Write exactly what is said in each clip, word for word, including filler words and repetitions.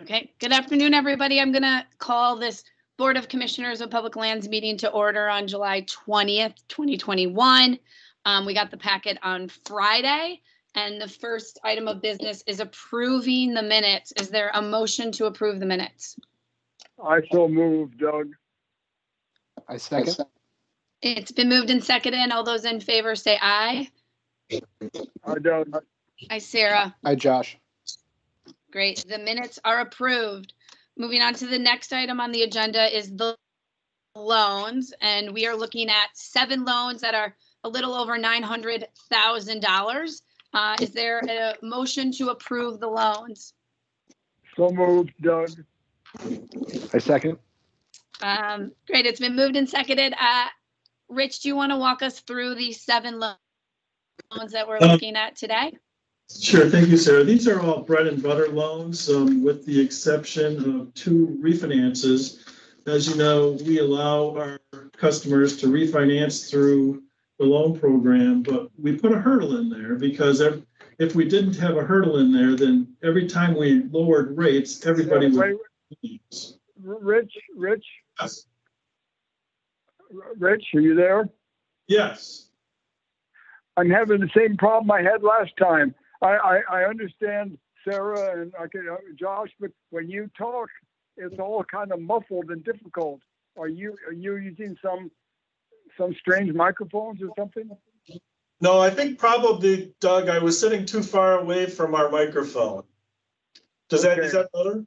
Okay, good afternoon, everybody. I'm going to call this Board of Commissioners of Public Lands meeting to order on July twentieth, twenty twenty-one. Um, we got the packet on Friday, and the first item of business is approving the minutes. Is there a motion to approve the minutes? I so move, Doug. I second. It's been moved and seconded. All those in favor say aye. I Doug. Aye, Sarah. Hi, Josh. Great. The minutes are approved. Moving on to the next item on the agenda is the loans, and we are looking at seven loans that are a little over nine hundred thousand dollars. Uh, is there a motion to approve the loans? So moved, Doug. I second. Um, great. It's been moved and seconded. Uh, Rich, do you want to walk us through these seven lo- loans that we're Um, looking at today? Sure, thank you, Sarah. These are all bread and butter loans, um, with the exception of two refinances. As you know, we allow our customers to refinance through the loan program, but we put a hurdle in there because if, if we didn't have a hurdle in there, then every time we lowered rates, everybody Yeah, would. wait, Rich, Rich, Yes. Rich, are you there? Yes. I'm having the same problem I had last time. I, I, I understand Sarah and I can, uh, Josh, but when you talk, it's all kind of muffled and difficult. Are you are you using some some strange microphones or something? No, I think probably, Doug, I was sitting too far away from our microphone. Does that, Okay. is that better?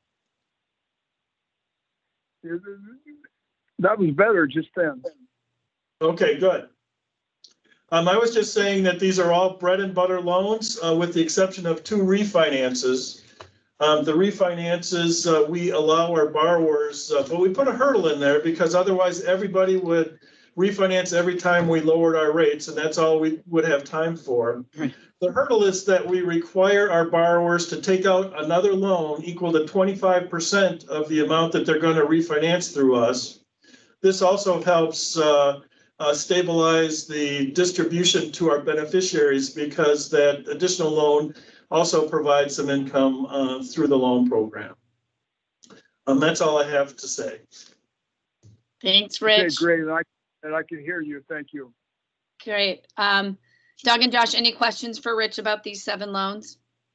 That was better just then. Okay, good. Um, I was just saying that these are all bread and butter loans, uh, with the exception of two refinances. Um, the refinances, uh, we allow our borrowers, uh, but we put a hurdle in there because otherwise everybody would refinance every time we lowered our rates, and that's all we would have time for. Right. The hurdle is that we require our borrowers to take out another loan equal to twenty-five percent of the amount that they're going to refinance through us. This also helps uh, uh, stabilize the distribution to our beneficiaries because that additional loan also provides some income uh, through the loan program. Um, that's all I have to say. Thanks, Okay, Rich. great. And I, and I can hear you. Thank you. Great. Um, Doug and Josh, any questions for Rich about these seven loans?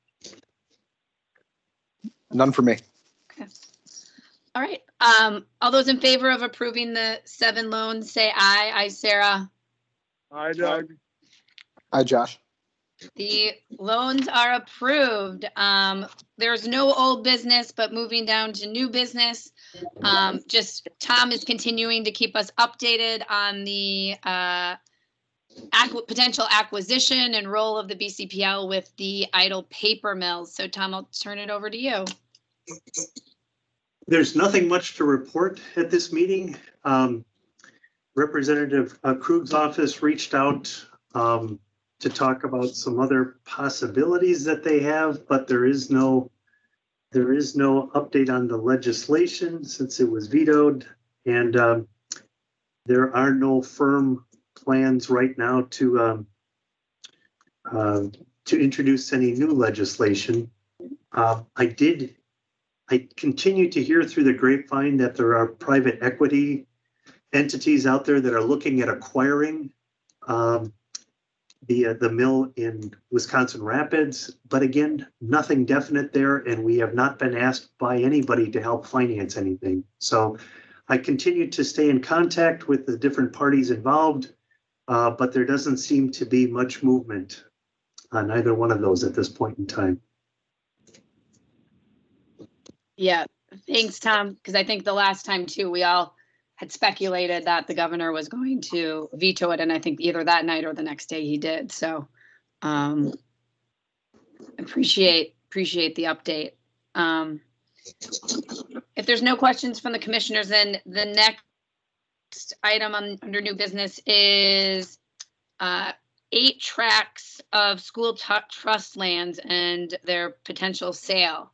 None for me. Okay. All right. Um, all those in favor of approving the seven loans, say aye. Aye, Sarah. Hi, Doug. Hi, Josh. The loans are approved. Um, there's no old business, but moving down to new business. Um, just Tom is continuing to keep us updated on the uh, acqu- potential acquisition and role of the B C P L with the idle paper mills. So Tom, I'll turn it over to you. There's nothing much to report at this meeting. Um, Representative uh, Krug's office reached out um, to talk about some other possibilities that they have, but there is no there is no update on the legislation since it was vetoed, and um, there are no firm plans right now to um, uh, to introduce any new legislation. Uh, I did. I continue to hear through the grapevine that there are private equity entities out there that are looking at acquiring um, the uh, the mill in Wisconsin Rapids. But again, nothing definite there, and we have not been asked by anybody to help finance anything. So I continue to stay in contact with the different parties involved, uh, but there doesn't seem to be much movement on either one of those at this point in time. Yeah, thanks, Tom, because I think the last time too, we all had speculated that the governor was going to veto it, and I think either that night or the next day he did. So um, appreciate appreciate the update. Um, if there's no questions from the commissioners, then the next item on under new business is uh, eight tracts of school t- trust lands and their potential sale.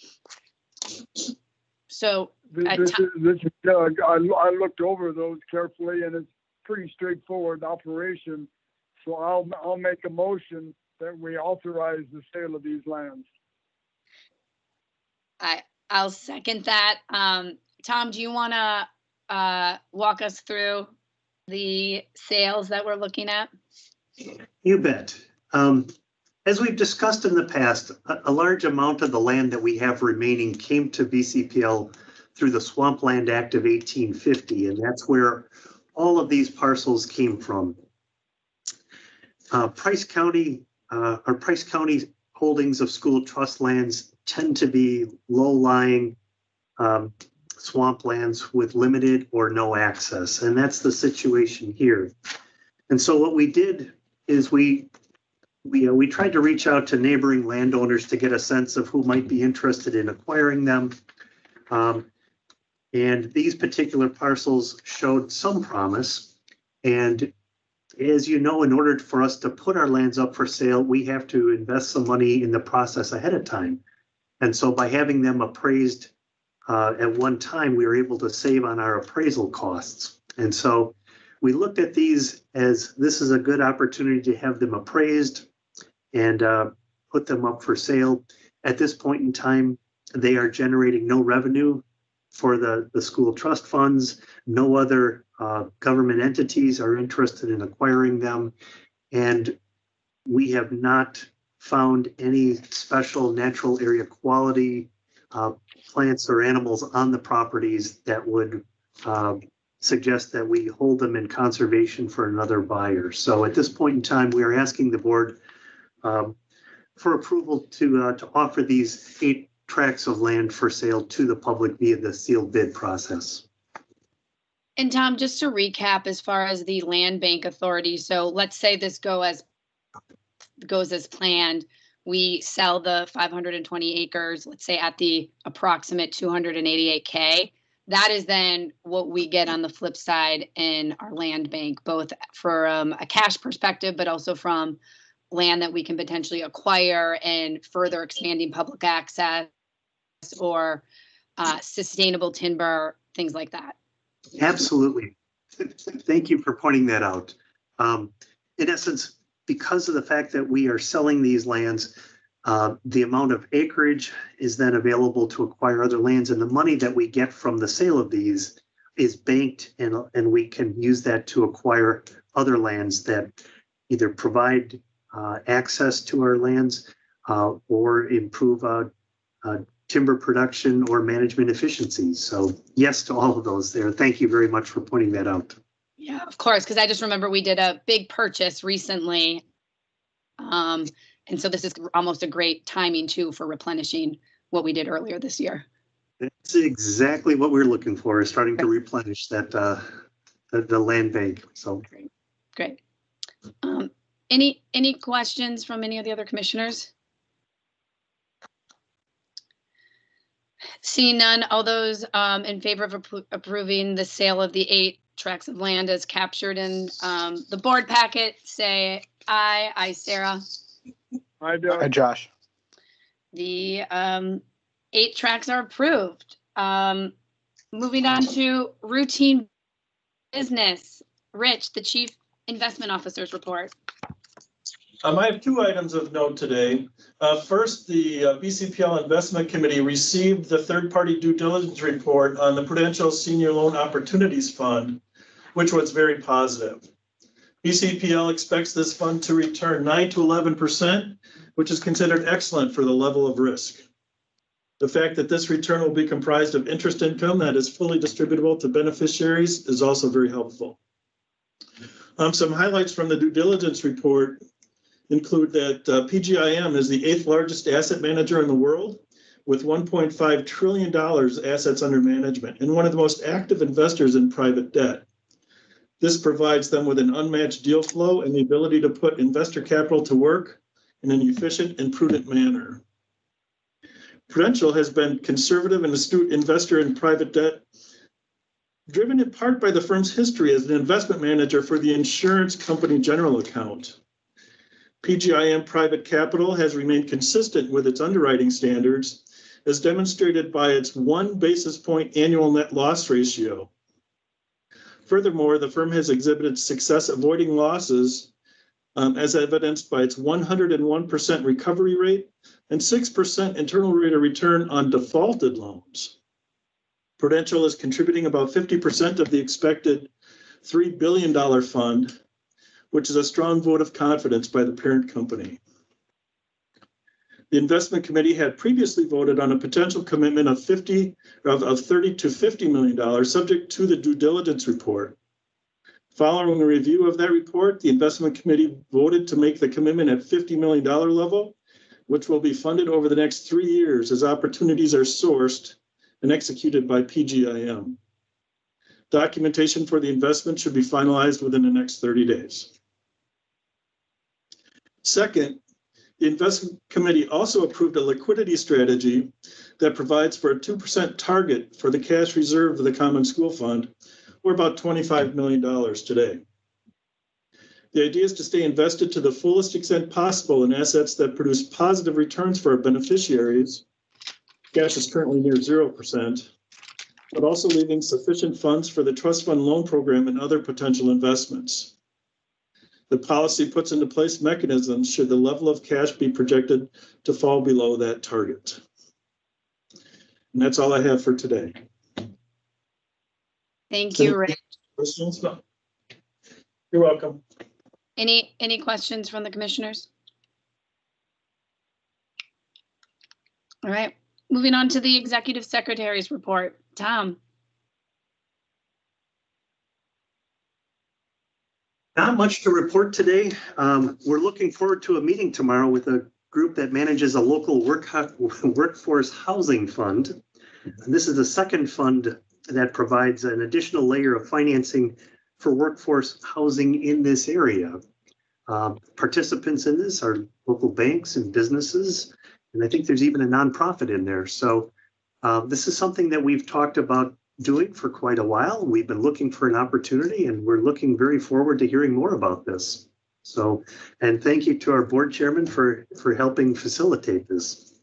So This, Uh, this, Tom- is, this is Doug. I, I looked over those carefully, and it's pretty straightforward operation. So I'll I'll make a motion that we authorize the sale of these lands. I I'll second that. Um, Tom, do you want to uh, walk us through the sales that we're looking at? You bet. Um, as we've discussed in the past, a, a large amount of the land that we have remaining came to B C P L through the Swampland Act of eighteen fifty, and that's where all of these parcels came from. Uh, Price County, uh, our Price County holdings of school trust lands tend to be low-lying um, swamplands with limited or no access, and that's the situation here. And so what we did is we we uh, we tried to reach out to neighboring landowners to get a sense of who might be interested in acquiring them. Um, and these particular parcels showed some promise. And as you know, in order for us to put our lands up for sale, we have to invest some money in the process ahead of time. And so by having them appraised uh, at one time, we were able to save on our appraisal costs. And so we looked at these as this is a good opportunity to have them appraised and uh, put them up for sale. At this point in time, they are generating no revenue for the, the school trust funds. No other uh, government entities are interested in acquiring them. And we have not found any special natural area quality uh, plants or animals on the properties that would uh, suggest that we hold them in conservation for another buyer. So at this point in time, we are asking the board um, for approval to uh, to offer these eight tracts of land for sale to the public via the sealed bid process. And Tom, just to recap, as far as the land bank authority, so let's say this go as goes as planned. We sell the five hundred twenty acres, let's say at the approximate two hundred eighty-eight K. That is then what we get on the flip side in our land bank, both for um, a cash perspective, but also from land that we can potentially acquire and further expanding public access or uh, sustainable timber, things like that. Absolutely. Thank you for pointing that out. Um, in essence, because of the fact that we are selling these lands, uh, the amount of acreage is then available to acquire other lands, and the money that we get from the sale of these is banked, and, and we can use that to acquire other lands that either provide uh, access to our lands uh, or improve uh, uh, timber production or management efficiencies. So yes to all of those there. Thank you very much for pointing that out. Yeah, of course, because I just remember we did a big purchase recently. Um, and so this is almost a great timing too for replenishing what we did earlier this year. That's exactly what we're looking for, is starting to replenish that uh, the, the land bank. So great. Great. Um, any any questions from any of the other commissioners? Seeing none, all those um, in favor of appro approving the sale of the eight tracts of land as captured in um, the board packet, say aye. Aye, Sarah. I do. Hi, Josh. The um, eight tracts are approved. Um, moving on to routine business. Rich, the Chief Investment Officer's report. Um, I have two items of note today. Uh, first, the uh, B C P L Investment Committee received the third-party due diligence report on the Prudential Senior Loan Opportunities Fund, which was very positive. B C P L expects this fund to return nine to eleven percent, which is considered excellent for the level of risk. The fact that this return will be comprised of interest income that is fully distributable to beneficiaries is also very helpful. Um, some highlights from the due diligence report include that uh, P G I M is the eighth largest asset manager in the world with one point five trillion dollars assets under management and one of the most active investors in private debt. This provides them with an unmatched deal flow and the ability to put investor capital to work in an efficient and prudent manner. Prudential has been conservative and astute investor in private debt, driven in part by the firm's history as an investment manager for the insurance company general account. P G I M Private Capital has remained consistent with its underwriting standards, as demonstrated by its one basis point annual net loss ratio. Furthermore, the firm has exhibited success avoiding losses um, as evidenced by its one hundred one percent recovery rate and six percent internal rate of return on defaulted loans. Prudential is contributing about fifty percent of the expected three billion dollars fund, which is a strong vote of confidence by the parent company. The investment committee had previously voted on a potential commitment of fifty of, of thirty to fifty million dollars, subject to the due diligence report. Following a review of that report, the investment committee voted to make the commitment at fifty million dollars level, which will be funded over the next three years as opportunities are sourced and executed by P G I M. Documentation for the investment should be finalized within the next thirty days. Second, the investment committee also approved a liquidity strategy that provides for a two percent target for the cash reserve of the Common School Fund, or about twenty-five million dollars today. The idea is to stay invested to the fullest extent possible in assets that produce positive returns for our beneficiaries. Cash is currently near zero percent, but also leaving sufficient funds for the trust fund loan program and other potential investments. The policy puts into place mechanisms should the level of cash be projected to fall below that target. And that's all I have for today. Thank you, Rick. Questions? No. You're welcome. Any, any questions from the commissioners? All right, moving on to the executive secretary's report. Tom. Not much to report today. Um, we're looking forward to a meeting tomorrow with a group that manages a local work, workforce housing fund. And this is the second fund that provides an additional layer of financing for workforce housing in this area. Uh, participants in this are local banks and businesses, and I think there's even a nonprofit in there. So uh, this is something that we've talked about doing for quite a while. We've been looking for an opportunity, and we're looking very forward to hearing more about this. So, and thank you to our board chairman for, for helping facilitate this.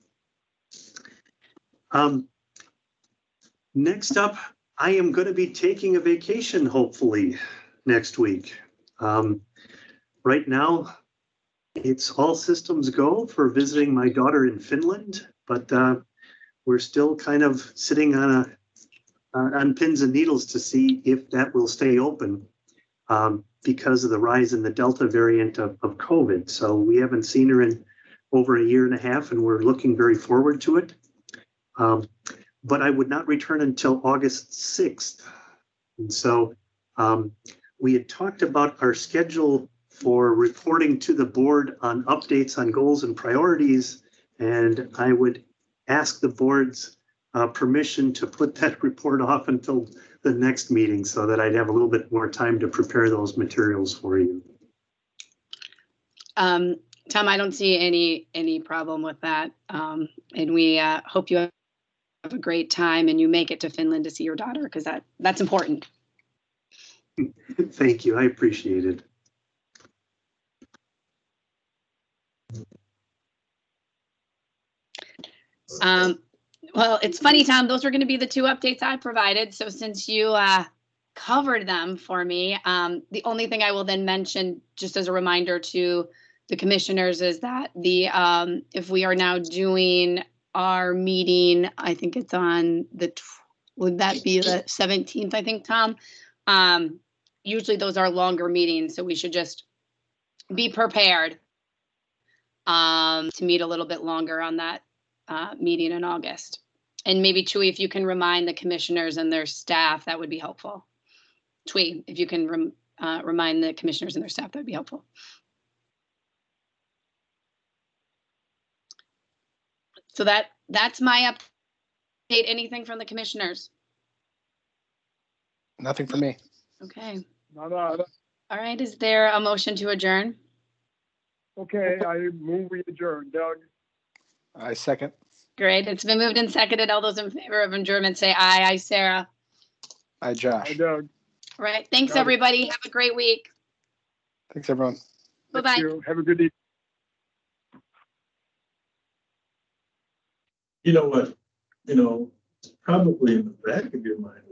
Um, next up, I am going to be taking a vacation, hopefully, next week. Um, right now, it's all systems go for visiting my daughter in Finland, but uh, we're still kind of sitting on a Uh, on pins and needles to see if that will stay open um, because of the rise in the Delta variant of, of COVID. So we haven't seen her in over a year and a half, and we're looking very forward to it. Um, but I would not return until August sixth. And so um, we had talked about our schedule for reporting to the board on updates on goals and priorities, and I would ask the board's Uh, permission to put that report off until the next meeting so that I'd have a little bit more time to prepare those materials for you. Um, Tom, I don't see any any problem with that. Um, and we uh, hope you have a great time and you make it to Finland to see your daughter, because that that's important. Thank you. I appreciate it. Um, well, it's funny, Tom, those were going to be the two updates I provided. So since you uh, covered them for me, um, the only thing I will then mention, just as a reminder to the commissioners, is that the um, if we are now doing our meeting, I think it's on the, would that be the seventeenth, I think, Tom? Um, usually those are longer meetings, so we should just be prepared um, to meet a little bit longer on that uh, meeting in August. And maybe, Chewy, if you can remind the commissioners and their staff, that would be helpful. Chewy, if you can rem, uh, remind the commissioners and their staff, that would be helpful. So that that's my update. Anything from the commissioners? Nothing for me. Okay. Nada. All right. Is there a motion to adjourn? Okay, I move we adjourn. Doug? I second. Great. It's been moved and seconded. All those in favor of adjournment say aye. Aye, Sarah. I Josh. Hi, Doug. All right. Thanks, Got it. everybody. Have a great week. Thanks, everyone. Bye-bye. Thank you. Have a good evening. You know what, you know, it's probably in the back of your mind.